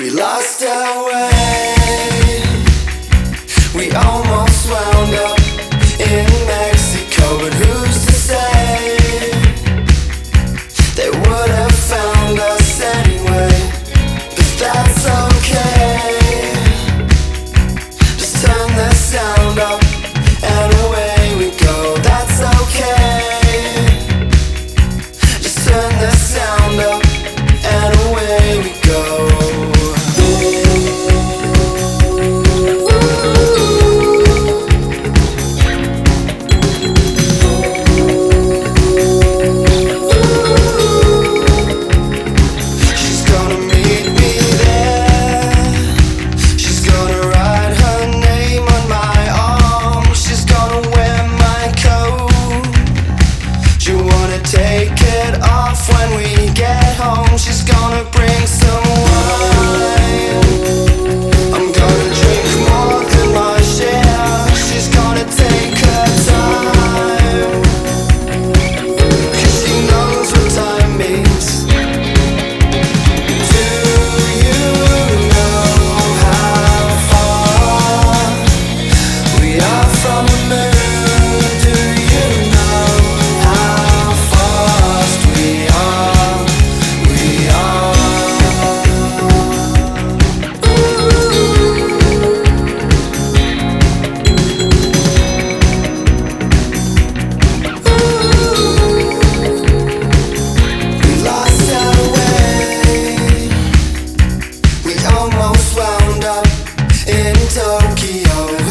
We lost our way. We almost wound up in Mexico, but who's to say they would have found us anyway? But that's okay. Just turn the sound up and away we go. That's okay. Just turn the sound up and away we go. Take it off when we get home. She's gonna bring some wine. I'm gonna drink more than my share. She's gonna take her time, 'cause she knows what time means. Do you know how far we are from the moon? Almost wound up in Tokyo.